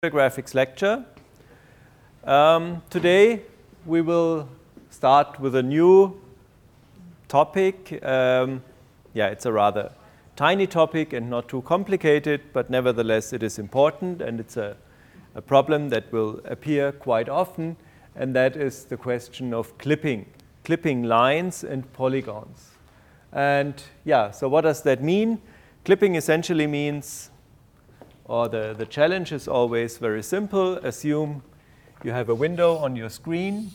graphics lecture. Today we will start with a new topic. It's a rather tiny topic and not too complicated, but nevertheless it is important, and it's a problem that will appear quite often, and that is the question of clipping lines and polygons. And so what does that mean? Clipping essentially means, or the challenge is always very simple. Assume you have a window on your screen,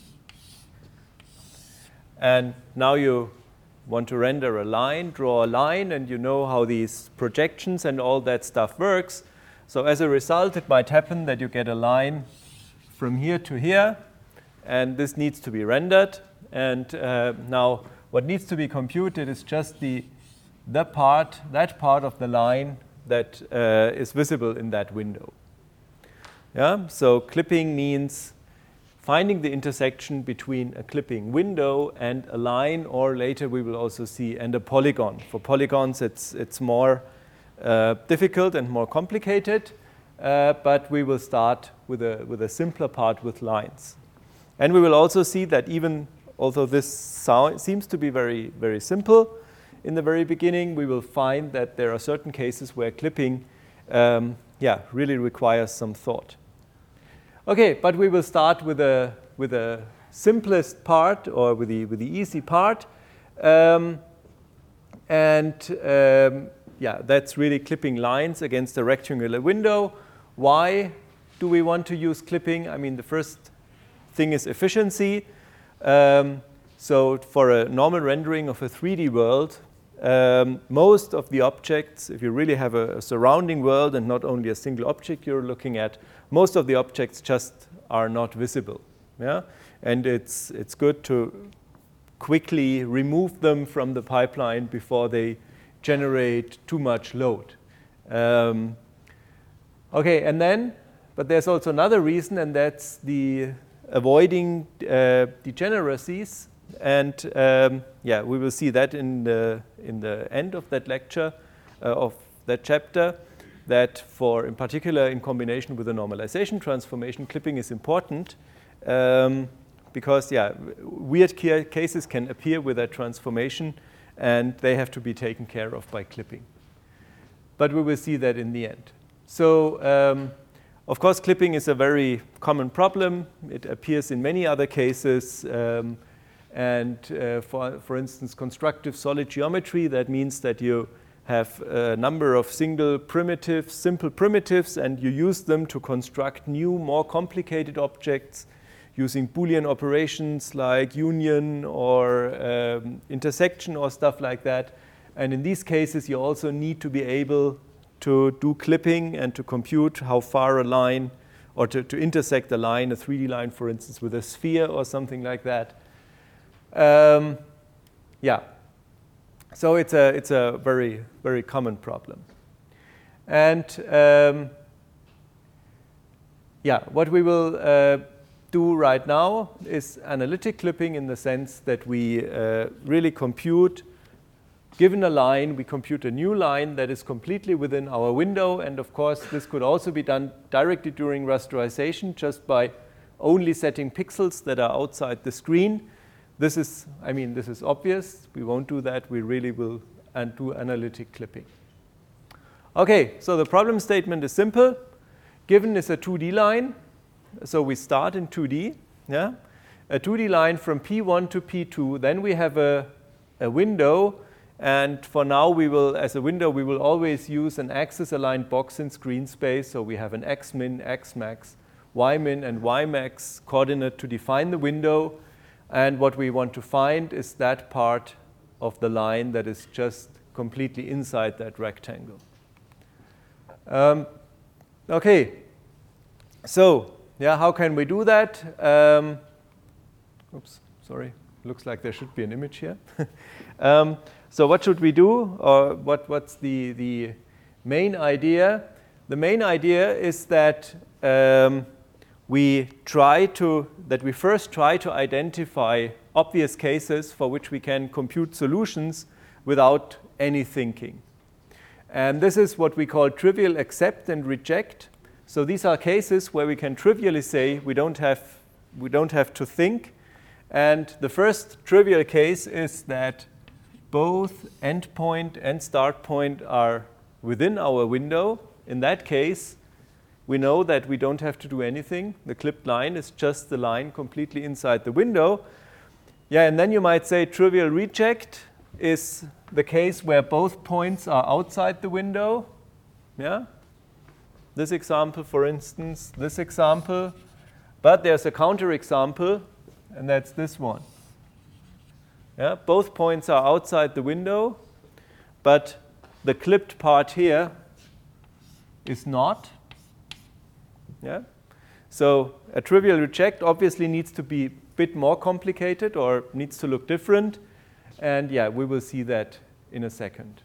and now you want to render a line, draw a line, and you know how these projections and all that stuff works. So as a result, it might happen that you get a line from here to here, and this needs to be rendered. And now what needs to be computed is just that part of the line that is visible in that window. So clipping means finding the intersection between a clipping window and a line, or later we will also see, and a polygon. For polygons, it's more difficult and more complicated, but we will start with a simpler part with lines. And we will also see that even although this seems to be very, very simple, in the very beginning, we will find that there are certain cases where clipping really requires some thought. Okay, but we will start with the simplest part, or with the easy part. That's really clipping lines against a rectangular window. Why do we want to use clipping? I mean, the first thing is efficiency. So for a normal rendering of a 3D world, most of the objects, if you really have a surrounding world and not only a single object you're looking at, most of the objects just are not visible. And it's good to quickly remove them from the pipeline before they generate too much load. But there's also another reason, and that's the avoiding degeneracies. And we will see that in the end of that lecture, of that chapter, that in particular in combination with the normalization transformation, clipping is important because weird cases can appear with that transformation, and they have to be taken care of by clipping. But we will see that in the end. So of course, clipping is a very common problem. It appears in many other cases. For instance, constructive solid geometry, that means that you have a number of simple primitives, and you use them to construct new, more complicated objects using Boolean operations like union or intersection or stuff like that. And in these cases, you also need to be able to do clipping and to compute how far a line, or to intersect a line, a 3D line, for instance, with a sphere or something like that. So it's a very, very common problem. And what we will do right now is analytic clipping, in the sense that we really compute, given a line, we compute a new line that is completely within our window. And of course, this could also be done directly during rasterization, just by only setting pixels that are outside the screen. This is obvious. We won't do that. We really will do analytic clipping. Okay, so the problem statement is simple. Given is a 2D line, so we start in 2D. A 2D line from P1 to P2. Then we have a window, and for now as a window, we will always use an axis-aligned box in screen space. So we have an xmin, xmax, ymin, and ymax coordinate to define the window. And what we want to find is that part of the line that is just completely inside that rectangle. Okay, so how can we do that? Oops, sorry. Looks like there should be an image here. So what should we do, or what's the main idea? The main idea is that we first try to identify obvious cases for which we can compute solutions without any thinking. And this is what we call trivial accept and reject. So these are cases where we can trivially say we don't have to think. And the first trivial case is that both endpoint and start point are within our window. In that case, we know that we don't have to do anything. The clipped line is just the line completely inside the window. Yeah, and then you might say trivial reject is the case where both points are outside the window. Yeah? This example, for instance, this example. But there's a counterexample, and that's this one. Yeah? Both points are outside the window, but the clipped part here is not. Yeah? So a trivial reject obviously needs to be a bit more complicated or needs to look different. And yeah, we will see that in a second.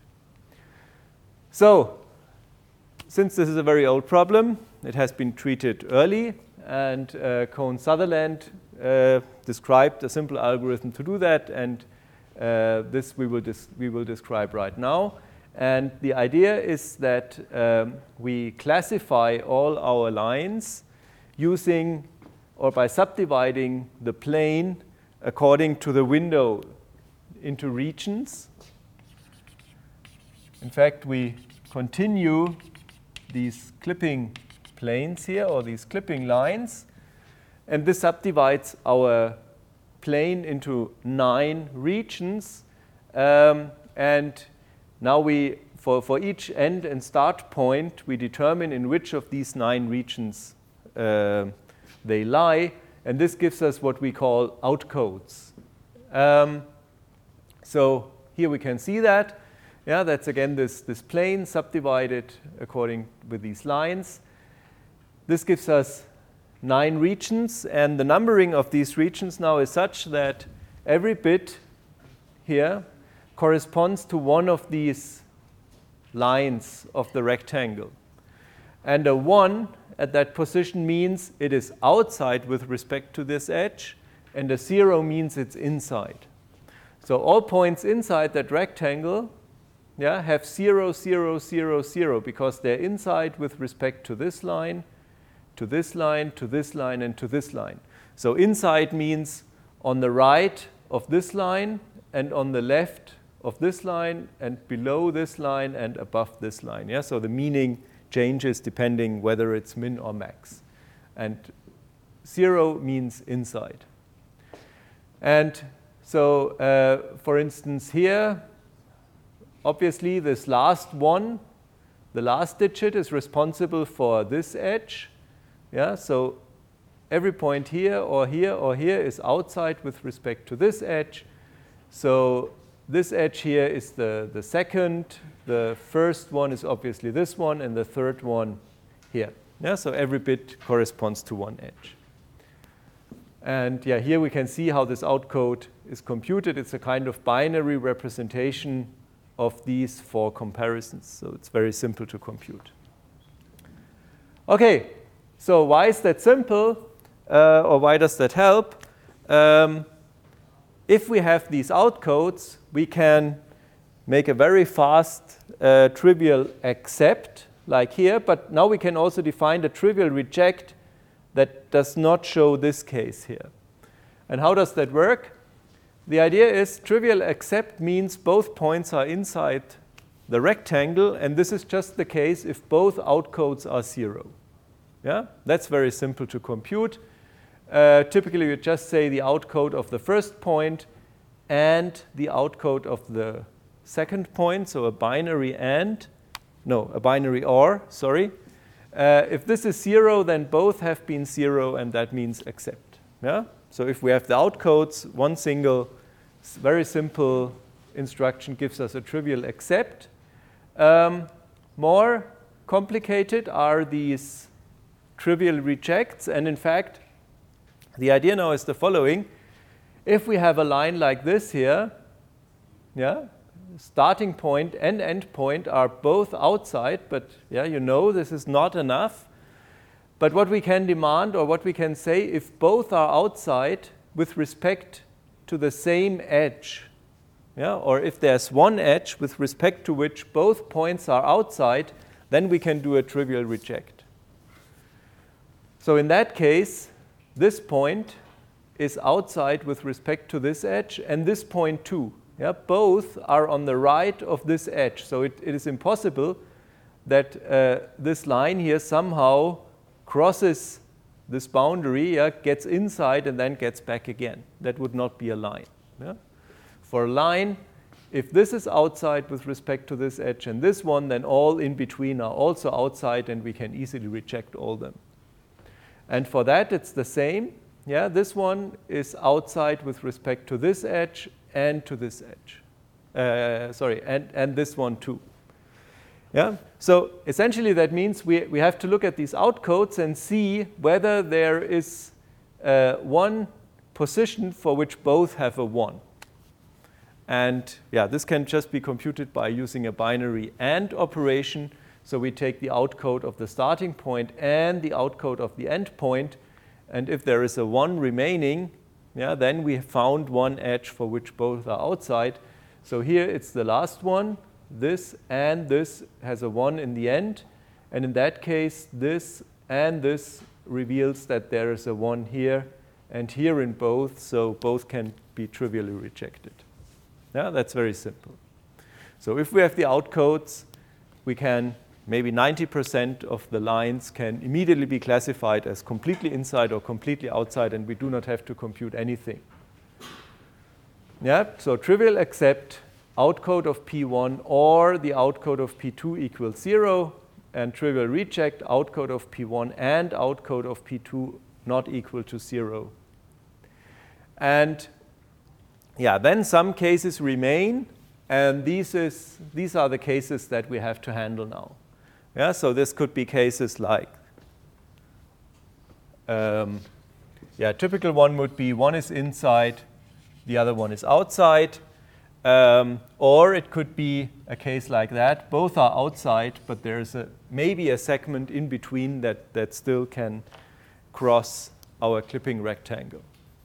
So since this is a very old problem, it has been treated early, and Cohn-Sutherland described a simple algorithm to do that, and this we will describe right now. And the idea is that we classify all our lines using or by subdividing the plane according to the window into regions. In fact, we continue these clipping planes here, or these clipping lines, and this subdivides our plane into 9 regions. And now for each end and start point, we determine in which of these 9 regions they lie, and this gives us what we call outcodes. So here we can see that. Yeah, that's again this plane subdivided according with these lines. This gives us 9 regions, and the numbering of these regions now is such that every bit here corresponds to one of these lines of the rectangle. And a 1 at that position means it is outside with respect to this edge, and a 0 means it's inside. So all points inside that rectangle, yeah, have 0, 0, 0, 0, because they're inside with respect to this line, to this line, to this line, and to this line. So inside means on the right of this line, and on the left of this line, and below this line, and above this line. Yeah? So the meaning changes depending whether it's min or max. And 0 means inside. And so, for instance, here, obviously, this last one, the last digit, is responsible for this edge. Yeah, so every point here or here or here is outside with respect to this edge. So this edge here is the second. The first one is obviously this one, and the third one here. Yeah, so every bit corresponds to one edge. And yeah, here we can see how this outcode is computed. It's a kind of binary representation of these 4 comparisons. So it's very simple to compute. Okay, so why is that simple? Or why does that help? If we have these outcodes, we can make a very fast trivial accept, like here. But now we can also define the trivial reject that does not show this case here. And how does that work? The idea is trivial accept means both points are inside the rectangle, and this is just the case if both outcodes are 0. Yeah? That's very simple to compute. Typically, you just say the outcode of the first point and the outcode of the second point, so a binary OR, sorry. If this is 0, then both have been 0, and that means accept. Yeah? So if we have the outcodes, one single, very simple instruction gives us a trivial accept. More complicated are these trivial rejects, and in fact, the idea now is the following. If we have a line like this here, yeah, starting point and end point are both outside, but yeah, you know this is not enough. But what we can demand, or what we can say, if both are outside with respect to the same edge, yeah, or if there's one edge with respect to which both points are outside, then we can do a trivial reject. So in that case, this point is outside with respect to this edge, and this point too. Yeah? Both are on the right of this edge. So it is impossible that this line here somehow crosses this boundary, yeah, gets inside and then gets back again. That would not be a line. Yeah? For a line, if this is outside with respect to this edge and this one, then all in between are also outside, and we can easily reject all them. And for that, it's the same. Yeah, this one is outside with respect to this edge and to this edge. And this one too. Yeah? So essentially that means we have to look at these outcodes and see whether there is one position for which both have a 1. And yeah, this can just be computed by using a binary AND operation. So we take the outcode of the starting point and the outcode of the end point. And if there is a 1 remaining, yeah, then we have found one edge for which both are outside. So here it's the last one. This and this has a 1 in the end. And in that case, this and this reveals that there is a 1 here and here in both. So both can be trivially rejected. Yeah, that's very simple. So if we have the outcodes, we can, maybe 90% of the lines can immediately be classified as completely inside or completely outside, and we do not have to compute anything. Yeah, so trivial accept outcode of P1 or the outcode of P2 equals 0, and trivial reject outcode of P1 and outcode of P2 not equal to 0. And yeah, then some cases remain, and these are the cases that we have to handle now. Yeah, so this could be cases like, typical one would be one is inside, the other one is outside, or it could be a case like that. Both are outside, but there's maybe a segment in between that still can cross our clipping rectangle.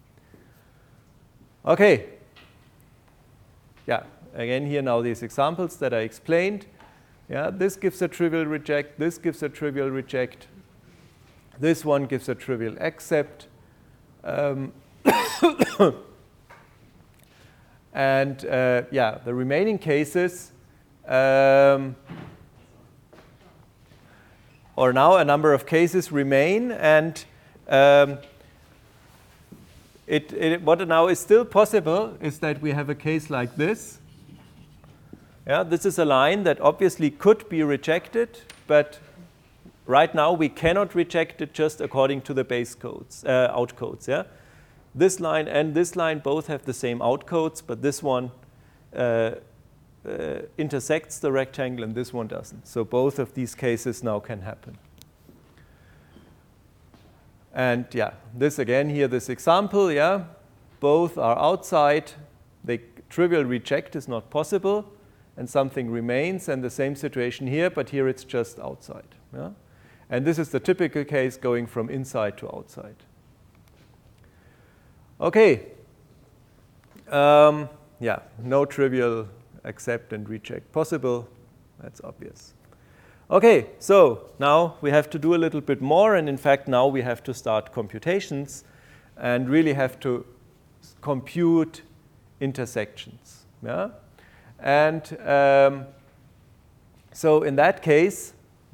Okay. Yeah, again here now these examples that I explained. Yeah, this gives a trivial reject, this gives a trivial reject, this one gives a trivial accept. And the remaining cases, or now a number of cases remain, and what now is still possible is that we have a case like this. Yeah, this is a line that obviously could be rejected, but right now we cannot reject it just according to the base codes, outcodes. Yeah? This line and this line both have the same outcodes, but this one intersects the rectangle and this one doesn't. So both of these cases now can happen. And yeah, this again here, this example, yeah, both are outside. The trivial reject is not possible, and something remains, and the same situation here, but here it's just outside. Yeah? And this is the typical case going from inside to outside. Okay. No trivial accept and reject possible. That's obvious. Okay, so now we have to do a little bit more, and in fact now we have to start computations and really have to compute intersections. Yeah? And so in that case,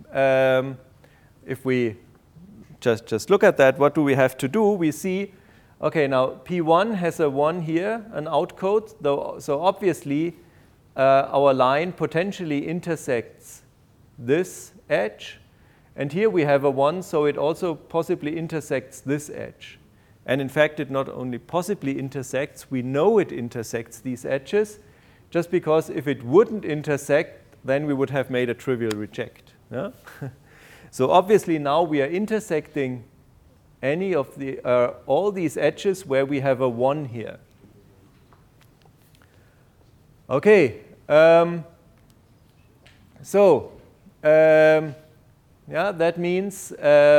if we just look at that, what do we have to do? We see, okay, now P1 has a 1 here, an outcode, so obviously our line potentially intersects this edge, and here we have a 1, so it also possibly intersects this edge. And in fact, it not only possibly intersects, we know it intersects these edges, just because if it wouldn't intersect, then we would have made a trivial reject. Yeah? So obviously now we are intersecting any of the all these edges where we have a 1 here. Okay. That means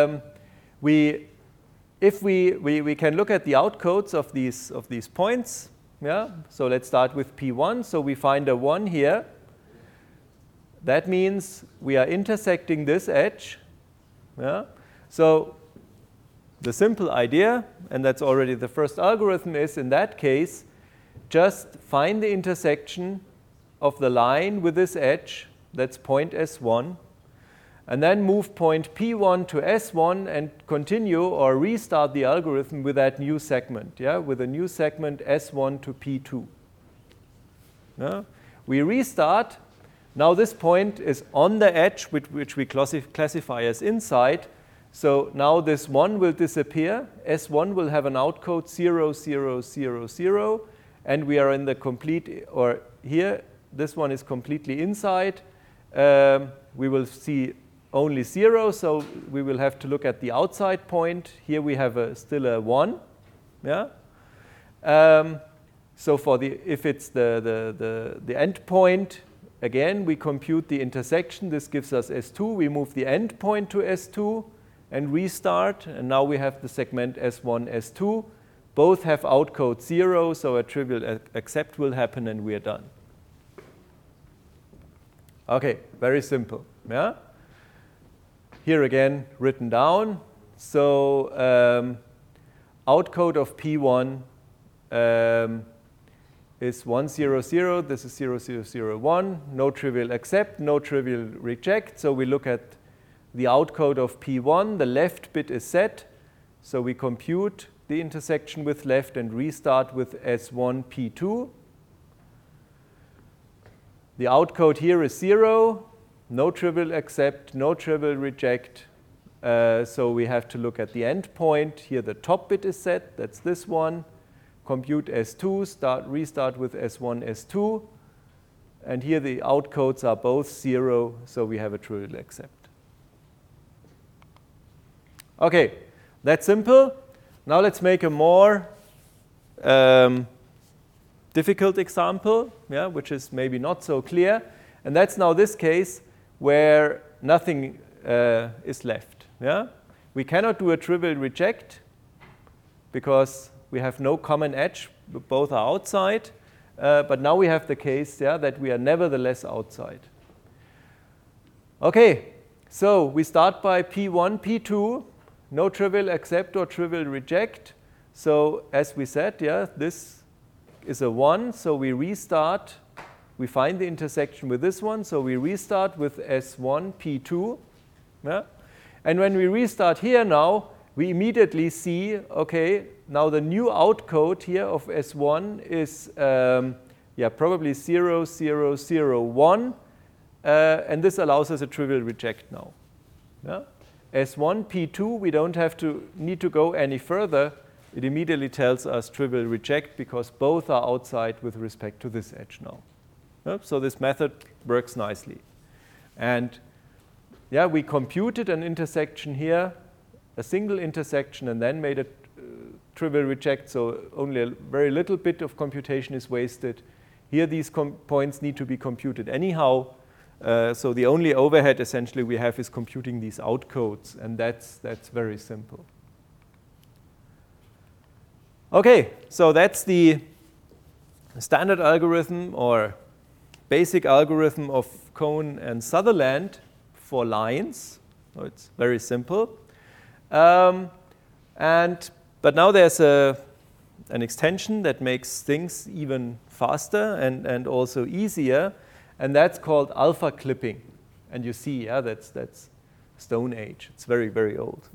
we can look at the outcodes of these points. Yeah? So let's start with P1. So we find a 1 here. That means we are intersecting this edge. Yeah? So the simple idea, and that's already the first algorithm, is in that case, just find the intersection of the line with this edge, that's point S1, and then move point P1 to S1 and continue or restart the algorithm with that new segment, yeah, with a new segment S1 to P2. Yeah? We restart. Now this point is on the edge, which we classify as inside. So now this 1 will disappear. S1 will have an outcode 0, 0, 0, 0. And we are in the complete, or here, this one is completely inside. We will see only 0, so we will have to look at the outside point. Here we have still a 1. Yeah? So for if it's the end point, again, we compute the intersection. This gives us S2. We move the end point to S2 and restart. And now we have the segment S1, S2. Both have outcode 0, so a trivial accept will happen, and we are done. OK, very simple. Yeah? Here again, written down. So outcode of P1 is 1, 0, 0. This is 0, 0, 0, 1. No trivial accept, no trivial reject. So we look at the outcode of P1. The left bit is set. So we compute the intersection with left and restart with S1, P2. The outcode here is 0. No trivial accept, no trivial reject. So we have to look at the end point. Here the top bit is set. That's this one. Compute S2, restart with S1, S2. And here the outcodes are both 0, so we have a trivial accept. OK, that's simple. Now let's make a more difficult example, yeah, which is maybe not so clear. And that's now this case where nothing is left. Yeah? We cannot do a trivial reject because we have no common edge. Both are outside. But now we have the case, yeah, that we are nevertheless outside. OK, so we start by P1, P2. No trivial accept or trivial reject. So as we said, yeah, this is a 1. So we restart. We find the intersection with this one. So we restart with S1, P2. Yeah? And when we restart here now, we immediately see, OK, now the new outcode here of S1 is probably 0, 0, 0, 1. And this allows us a trivial reject now. Yeah? S1, P2, we don't need to go any further. It immediately tells us trivial reject because both are outside with respect to this edge now. Yeah? So this method works nicely. And yeah, we computed an intersection here, a single intersection, and then made a trivial reject. So only a very little bit of computation is wasted. Here, these points need to be computed anyhow. So the only overhead essentially we have is computing these outcodes, and that's very simple. OK, so that's the standard algorithm or basic algorithm of Cohn and Sutherland for lines. So it's very simple. But now there's an extension that makes things even faster and also easier. And that's called alpha clipping. And you see, yeah, that's Stone Age. It's very, very old.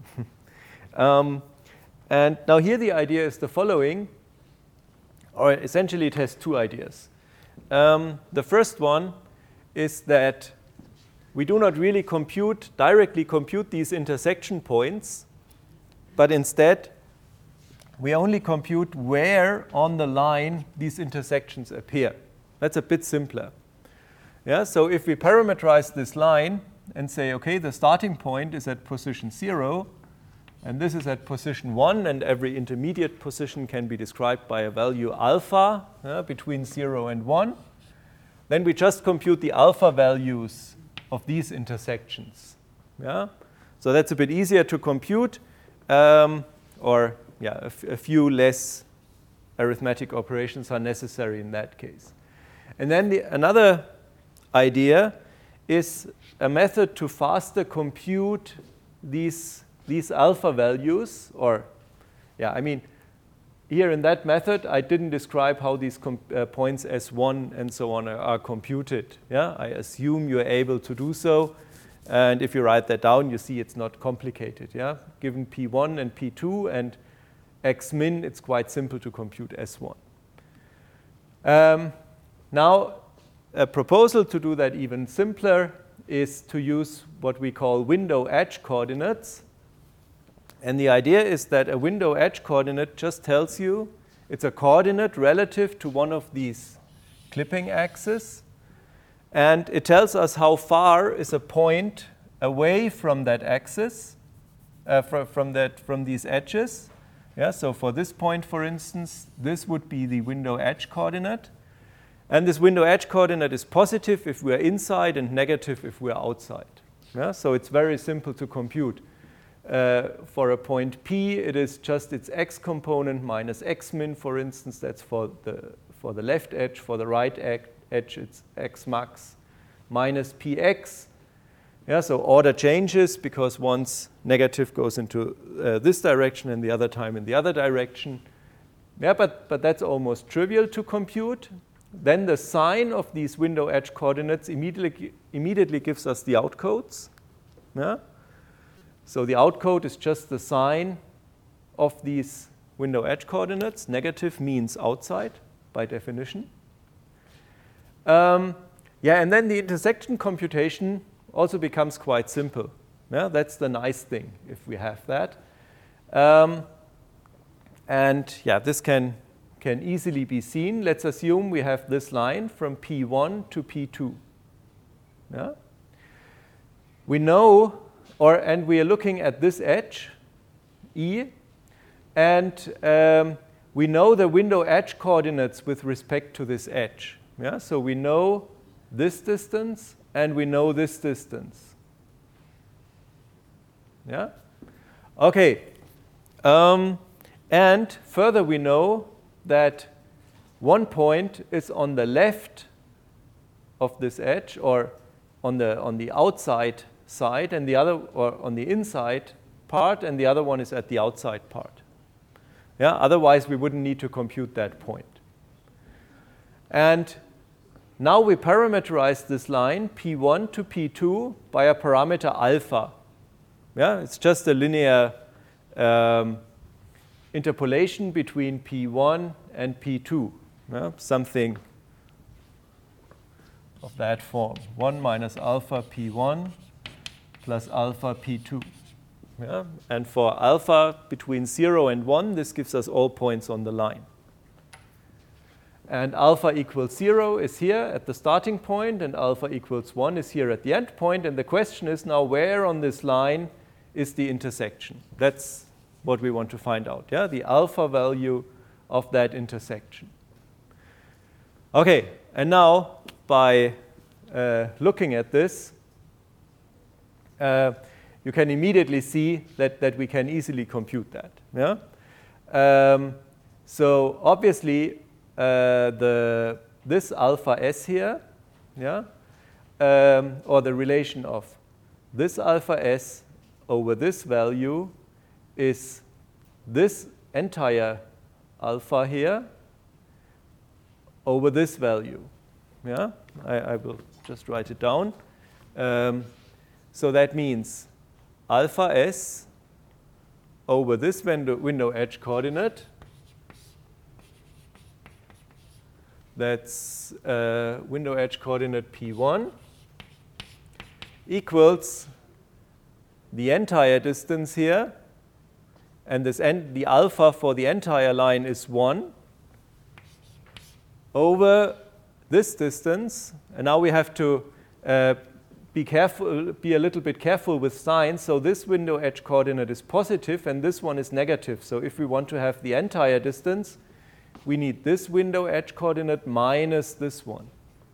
And now here the idea is the following, or essentially it has two ideas. The first one is that we do not really directly compute these intersection points, but instead we only compute where on the line these intersections appear. That's a bit simpler. Yeah, so if we parameterize this line and say, OK, the starting point is at position 0, and this is at position 1, and every intermediate position can be described by a value alpha between 0 and 1, then we just compute the alpha values of these intersections. Yeah? So that's a bit easier to compute, a few less arithmetic operations are necessary in that case. And then another idea is a method to faster compute these these alpha values, or, yeah, I mean, here in that method, I didn't describe how these points S1 and so on are computed. Yeah, I assume you're able to do so. And if you write that down, you see it's not complicated. Yeah, given P1 and P2 and X min, it's quite simple to compute S1. Now, a proposal to do that even simpler is to use what we call window edge coordinates. And the idea is that a window edge coordinate just tells you it's a coordinate relative to one of these clipping axes. And it tells us how far is a point away from that axis, from these edges. Yeah, so for this point, for instance, this would be the window edge coordinate. And this window edge coordinate is positive if we're inside and negative if we're outside. Yeah, so it's very simple to compute. For a point P, it is just its x component minus x min, for instance. That's for the left edge. For the right edge, it's x max minus px. Yeah, so order changes because once negative goes into this direction and the other time in the other direction. Yeah, but that's almost trivial to compute. Then the sign of these window edge coordinates immediately gives us the outcodes. Yeah? So the outcode is just the sign of these window edge coordinates. Negative means outside by definition. Yeah, and then the intersection computation also becomes quite simple. Yeah, that's the nice thing if we have that. And yeah, this can easily be seen. Let's assume we have this line from P1 to P2. Yeah? We know, and we are looking at this edge, E, and we know the window edge coordinates with respect to this edge. Yeah? So we know this distance and we know this distance. Yeah? Okay. And further we know that one point is on the left of this edge, or on the outside side, and the other, or on the inside part, and the other one is at the outside part. Yeah, otherwise we wouldn't need to compute that point. And now we parameterize this line P1 to P2 by a parameter alpha. Yeah, it's just a linear interpolation between P1 and P2. Yeah, something of that form. 1 minus alpha P1 plus alpha P2. Yeah? And for alpha between 0 and 1, this gives us all points on the line. And alpha equals 0 is here at the starting point, and alpha equals 1 is here at the end point. And the question is now, where on this line is the intersection? That's what we want to find out, yeah? The alpha value of that intersection. Okay, and now by looking at this, you can immediately see that we can easily compute that. Yeah? So obviously, this alpha s here, yeah, or the relation of this alpha s over this value is this entire alpha here over this value. Yeah, I will just write it down. So that means alpha s over this window edge coordinate. That's window edge coordinate P1 equals the entire distance here, and the alpha for the entire line is 1 over this distance. And now we have to be a little bit careful with signs. So this window edge coordinate is positive and this one is negative. So if we want to have the entire distance, we need this window edge coordinate minus this one.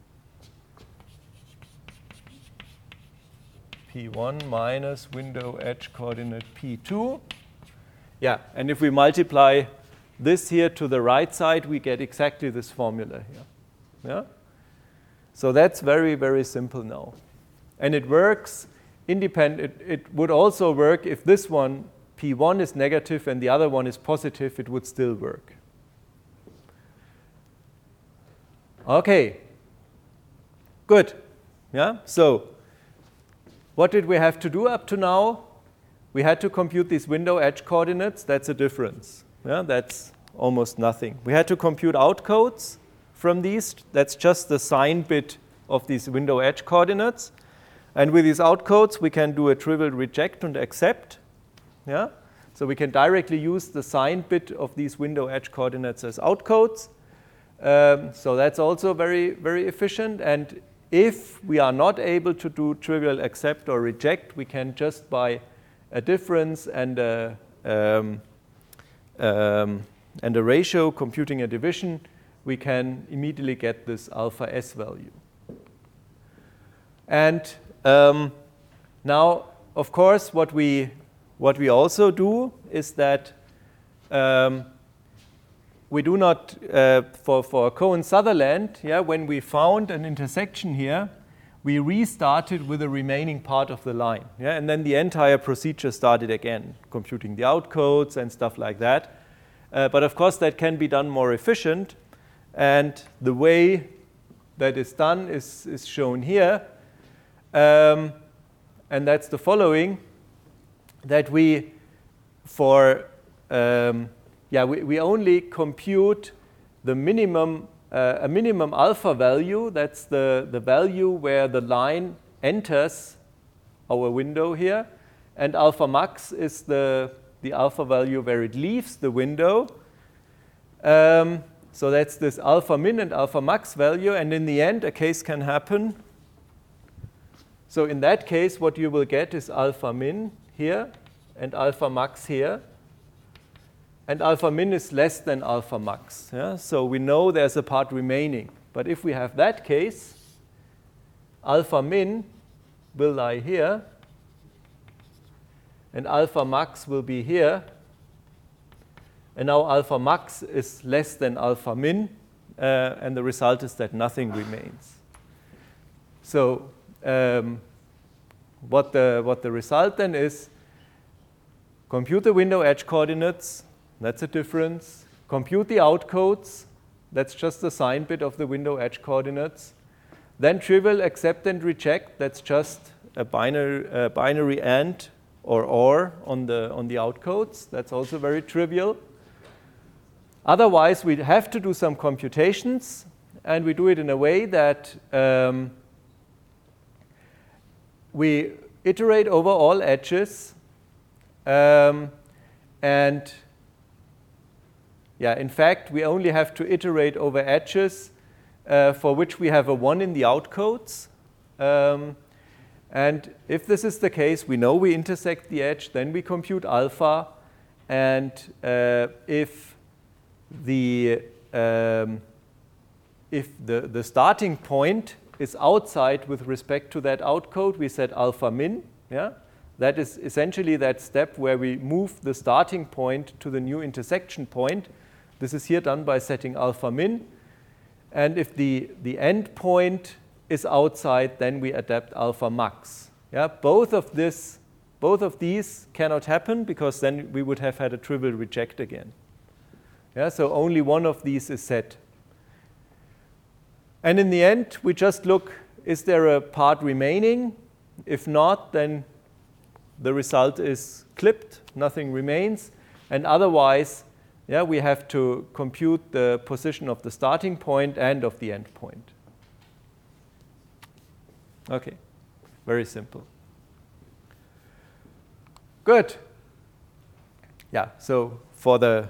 P1 minus window edge coordinate P2. Yeah, and if we multiply this here to the right side, we get exactly this formula here. Yeah? So that's very, very simple now. And it works independent. It would also work if this one, P1, is negative and the other one is positive, it would still work. Okay, good. Yeah. So what did we have to do up to now? We had to compute these window edge coordinates. That's a difference. Yeah, that's almost nothing. We had to compute outcodes from these. That's just the sign bit of these window edge coordinates. And with these outcodes, we can do a trivial reject and accept. Yeah? So we can directly use the sign bit of these window edge coordinates as outcodes. So that's also very, very efficient. And if we are not able to do trivial accept or reject, we can just by a difference and a ratio computing a division, we can immediately get this alpha s value. And now, of course, what we also do is that we do not, for Cohen-Sutherland, yeah, when we found an intersection here, we restarted with the remaining part of the line. Yeah, and then the entire procedure started again, computing the outcodes and stuff like that. But of course, that can be done more efficient. And the way that is done is shown here. And that's the following, that we only compute the minimum, a minimum alpha value. That's the value where the line enters our window here. And alpha max is the alpha value where it leaves the window. So that's this alpha min and alpha max value. And in the end, a case can happen. So in that case, what you will get is alpha min here and alpha max here. And alpha min is less than alpha max. Yeah? So we know there's a part remaining. But if we have that case, alpha min will lie here, and alpha max will be here. And now alpha max is less than alpha min, and the result is that nothing remains. So what the result then is, compute the window edge coordinates. That's a difference. Compute the outcodes. That's just the sign bit of the window edge coordinates. Then trivial accept and reject. That's just a binary and or on the outcodes. That's also very trivial. Otherwise, we have to do some computations, and we do it in a way that we iterate over all edges, and in fact, we only have to iterate over edges for which we have a 1 in the outcodes. And if this is the case, we know we intersect the edge, then we compute alpha. And if the starting point is outside with respect to that outcode, we set alpha min. Yeah? That is essentially that step where we move the starting point to the new intersection point. This is here done by setting alpha min. And if the end point is outside, then we adapt alpha max. Yeah? Both of these cannot happen, because then we would have had a trivial reject again. Yeah? So only one of these is set. And in the end, we just look, is there a part remaining? If not, then the result is clipped, nothing remains. And otherwise, we have to compute the position of the starting point and of the end point. Okay, very simple. Good. Yeah, so for the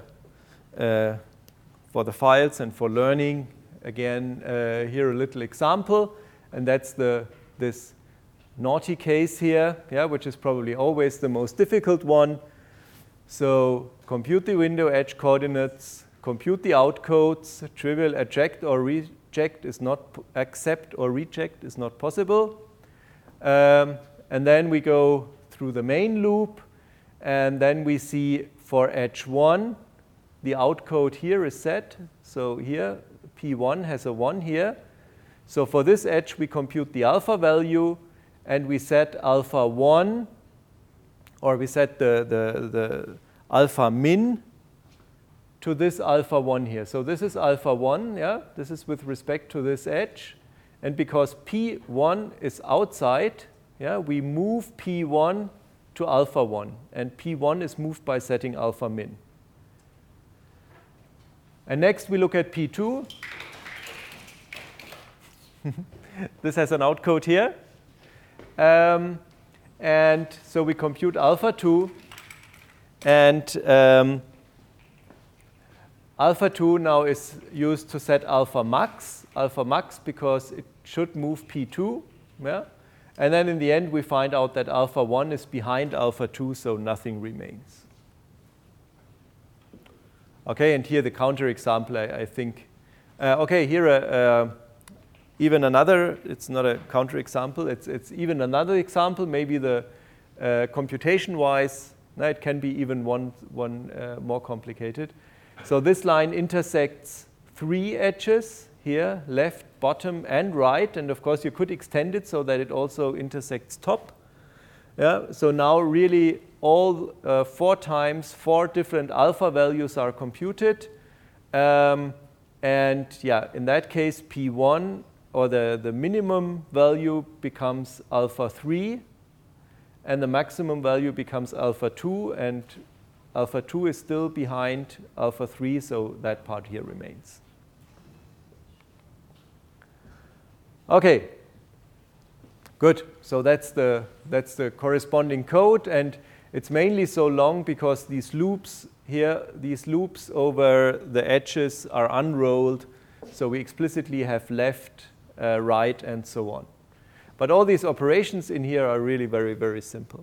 files and for learning, again, here a little example, and that's this naughty case here, which is probably always the most difficult one. So compute the window edge coordinates, compute the outcodes, trivial eject or reject is not, accept or reject is not possible. And then we go through the main loop, and then we see for edge 1, the outcode here is set. So here, P1 has a 1 here. So for this edge, we compute the alpha value, and we set alpha 1, or we set the alpha min to this alpha 1 here. So this is alpha 1, yeah? This is with respect to this edge. And because P1 is outside, yeah, we move P1 to alpha 1. And P1 is moved by setting alpha min. And next we look at P2. This has an outcode here. And so we compute alpha 2. And alpha 2 now is used to set alpha max because it should move P2. Yeah? And then in the end, we find out that alpha 1 is behind alpha 2, so nothing remains. Okay, and here the counterexample, I think. Okay, here even another, it's not a counterexample, it's even another example, maybe the computation-wise, it can be even one more complicated. So this line intersects 3 edges here, left, bottom, and right. And of course, you could extend it so that it also intersects top. Yeah? So now really all 4 times 4 different alpha values are computed. And yeah, in that case, P1, or the minimum value becomes alpha 3. And the maximum value becomes alpha 2. And alpha 2 is still behind alpha 3, so that part here remains. Okay, good. So that's the corresponding code, and it's mainly so long because these loops here, these loops over the edges are unrolled, so we explicitly have left, right, and so on. But all these operations in here are really very, very simple.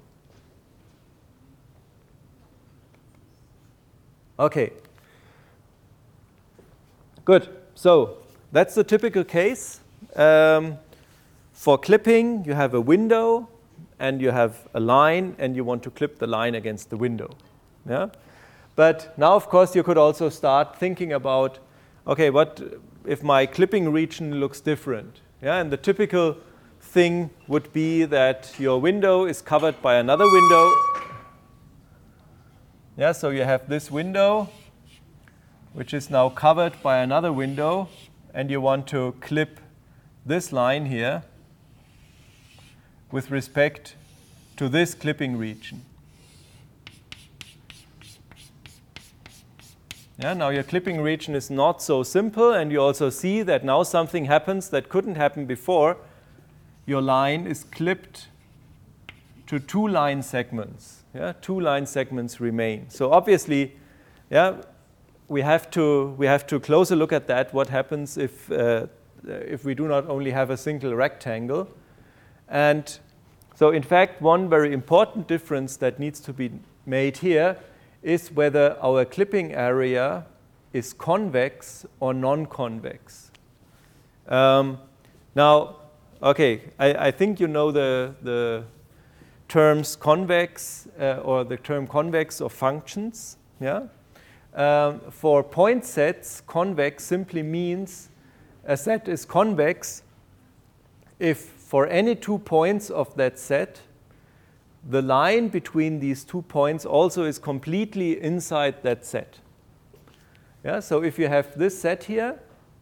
Okay, good. So that's the typical case. For clipping, you have a window, and you have a line, and you want to clip the line against the window. Yeah? But now, of course, you could also start thinking about, okay, what if my clipping region looks different? Yeah? And the typical thing would be that your window is covered by another window. Yeah, so you have this window, which is now covered by another window, and you want to clip this line here with respect to this clipping region. Yeah, now your clipping region is not so simple, and you also see that now something happens that couldn't happen before. Your line is clipped to 2 line segments. Yeah, 2 line segments remain. So obviously, yeah, we have to closer look at that. What happens if we do not only have a single rectangle? And so, in fact, one very important difference that needs to be made here is whether our clipping area is convex or non-convex. Now, okay, I think you know the terms convex or the term convex of functions. Yeah? For point sets, convex simply means a set is convex if for any 2 points of that set, the line between these 2 points also is completely inside that set. Yeah? So if you have this set here,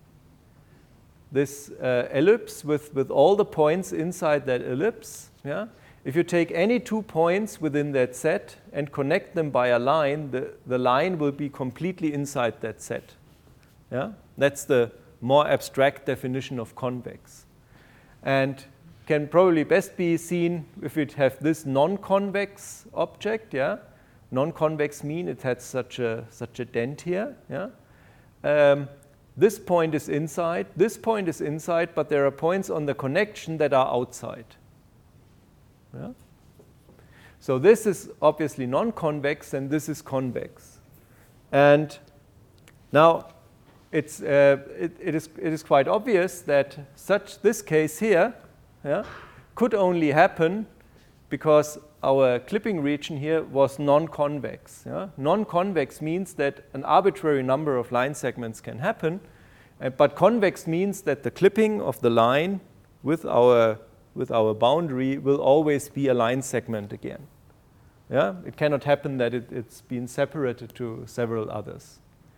this ellipse with all the points inside that ellipse, yeah? If you take any 2 points within that set and connect them by a line, the line will be completely inside that set. Yeah? That's the more abstract definition of convex. And can probably best be seen if we have this non-convex object. Yeah? Non-convex mean it has such a dent here. Yeah? This point is inside, this point is inside, but there are points on the connection that are outside. Yeah? So this is obviously non-convex, and this is convex. And now it is quite obvious that this case here, yeah, could only happen because our clipping region here was non-convex. Yeah? Non-convex means that an arbitrary number of line segments can happen, but convex means that the clipping of the line with our with our boundary will always be a line segment again. Yeah? It cannot happen that it's been separated to several others.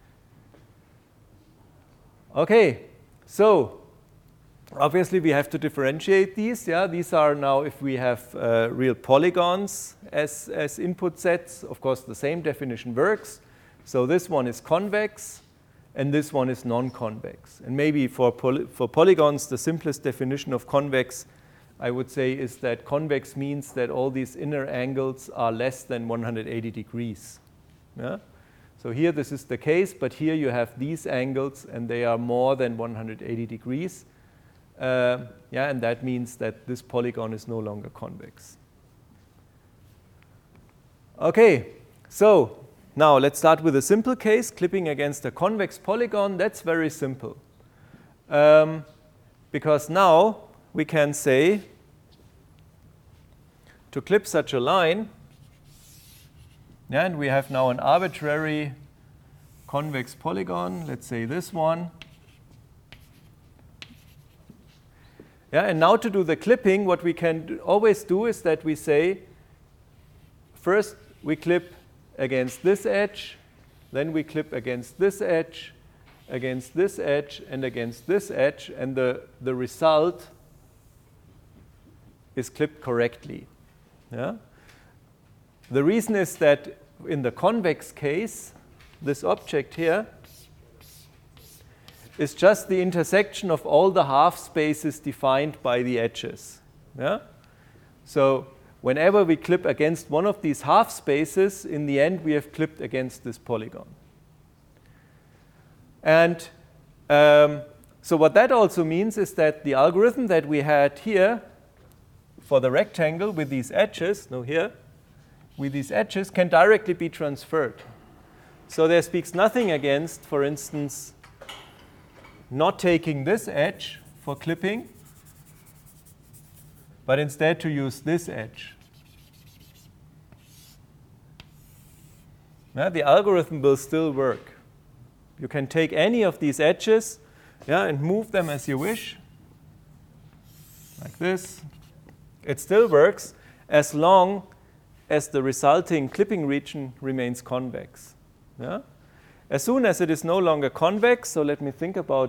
Okay, so obviously we have to differentiate these. Yeah? These are now, if we have real polygons as input sets, of course the same definition works. So this one is convex, and this one is non-convex. And maybe for polygons, the simplest definition of convex, I would say, is that convex means that all these inner angles are less than 180 degrees. Yeah? So here this is the case, but here you have these angles, and they are more than 180 degrees. Yeah, and that means that this polygon is no longer convex. Okay, so now let's start with a simple case, clipping against a convex polygon. That's very simple. Because now we can say, to clip such a line, yeah, and we have now an arbitrary convex polygon, let's say this one. Yeah, and now to do the clipping, what we can always do is that we say, first we clip against this edge, then we clip against this edge, against this edge, and against this edge, and the result is clipped correctly. Yeah? The reason is that in the convex case, this object here is just the intersection of all the half spaces defined by the edges. Yeah? So whenever we clip against one of these half spaces, in the end we have clipped against this polygon. And so what that also means is that the algorithm that we had here for the rectangle with these edges, with these edges can directly be transferred. So there speaks nothing against, for instance, not taking this edge for clipping, but instead to use this edge. Yeah, the algorithm will still work. You can take any of these edges, yeah, and move them as you wish, like this. It still works as long as the resulting clipping region remains convex. Yeah? As soon as it is no longer convex, so let me think about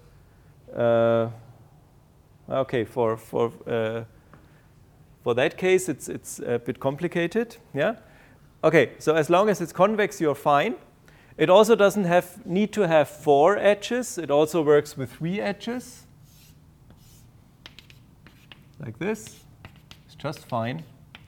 okay, for that case, it's a bit complicated. Yeah? Okay, so as long as it's convex, you're fine. It also doesn't need to have 4 edges. It also works with 3 edges, like this. It's just fine.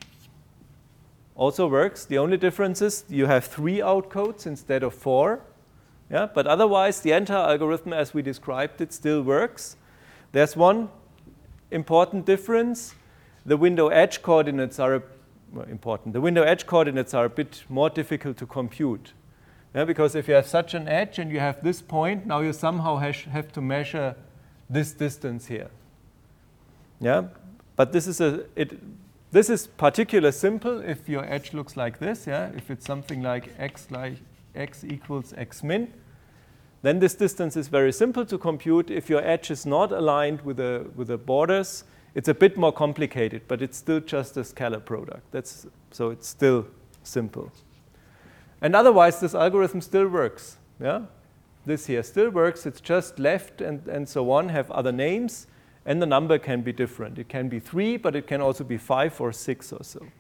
Also works. The only difference is you have 3 outcodes instead of 4. Yeah? But otherwise, the entire algorithm, as we described it, still works. There's important difference. The window edge coordinates are important. The window edge coordinates are a bit more difficult to compute. Yeah? Because if you have such an edge and you have this point, now you somehow have to measure this distance here. Yeah? But this is particularly simple if your edge looks like this. Yeah? If it's something like x equals x min, then this distance is very simple to compute. If your edge is not aligned with the borders, it's a bit more complicated, but it's still just a scalar product. So it's still simple. And otherwise, this algorithm still works. Yeah? This here still works. It's just left and so on have other names. And the number can be different. It can be 3, but it can also be 5 or 6 or so.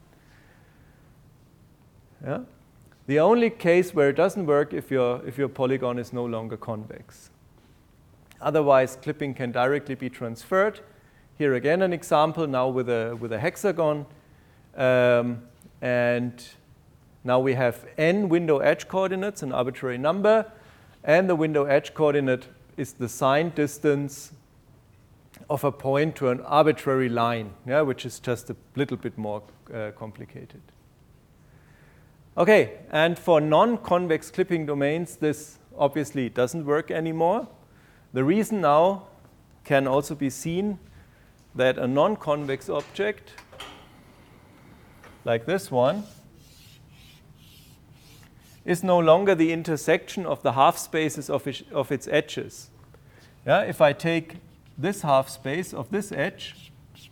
Yeah? The only case where it doesn't work if your polygon is no longer convex. Otherwise, clipping can directly be transferred. Here again an example now with a hexagon. And now we have n window edge coordinates, an arbitrary number. And the window edge coordinate is the signed distance of a point to an arbitrary line, yeah, which is just a little bit more complicated. Okay, and for non-convex clipping domains, this obviously doesn't work anymore. The reason now can also be seen that a non-convex object, like this one, is no longer the intersection of the half spaces of its edges. Yeah, if I take this half space of this edge,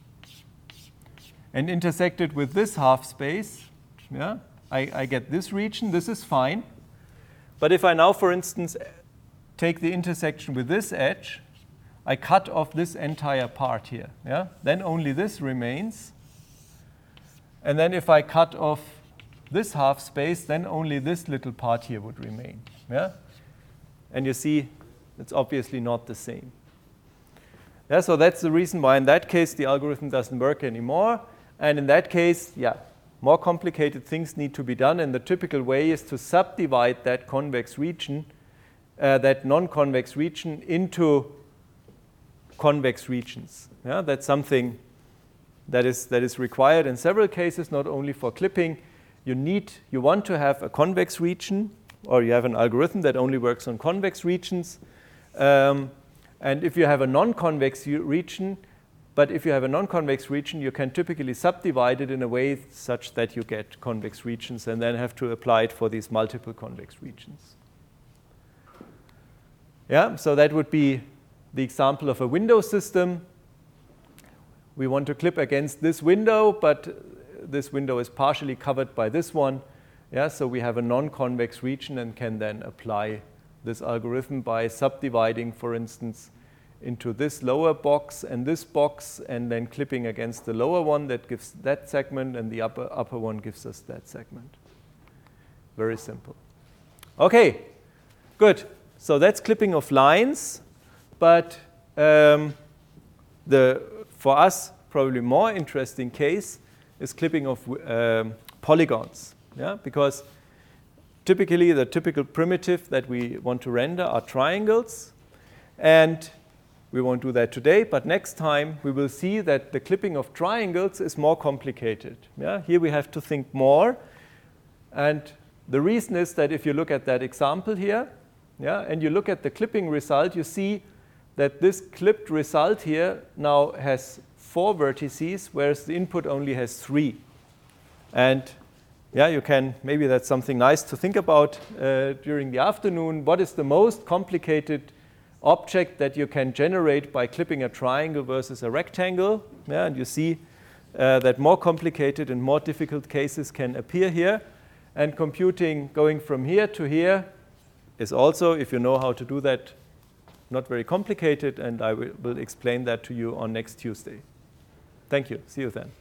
and intersect it with this half space, yeah, I get this region. This is fine. But if I now, for instance, take the intersection with this edge, I cut off this entire part here. Yeah? Then only this remains. And then if I cut off this half space, then only this little part here would remain. Yeah? And you see, it's obviously not the same. Yeah, so that's the reason why in that case the algorithm doesn't work anymore. And in that case, yeah, more complicated things need to be done. And the typical way is to subdivide that convex region, that non-convex region, into convex regions. Yeah, that's something that is required in several cases, not only for clipping. You want to have a convex region, or you have an algorithm that only works on convex regions. And if you have a non-convex region, but if you have a non-convex region, you can typically subdivide it in a way such that you get convex regions and then have to apply it for these multiple convex regions. Yeah, so that would be the example of a window system. We want to clip against this window, but this window is partially covered by this one. Yeah, so we have a non-convex region and can then apply this algorithm by subdividing, for instance, into this lower box, and then clipping against the lower one that gives that segment, and the upper one gives us that segment. Very simple. Okay, good. So that's clipping of lines, but for us probably more interesting case is clipping of polygons. Yeah, because typically the typical primitive that we want to render are triangles, and we won't do that today, but next time we will see that the clipping of triangles is more complicated. Yeah? Here we have to think more. And the reason is that if you look at that example here, yeah, and you look at the clipping result, you see that this clipped result here now has 4 vertices, whereas the input only has 3. And yeah, you can, maybe that's something nice to think about during the afternoon. What is the most complicated object that you can generate by clipping a triangle versus a rectangle? Yeah, and you see that more complicated and more difficult cases can appear here. And computing going from here to here is also, if you know how to do that, not very complicated, and I will explain that to you on next Tuesday. Thank you. See you then.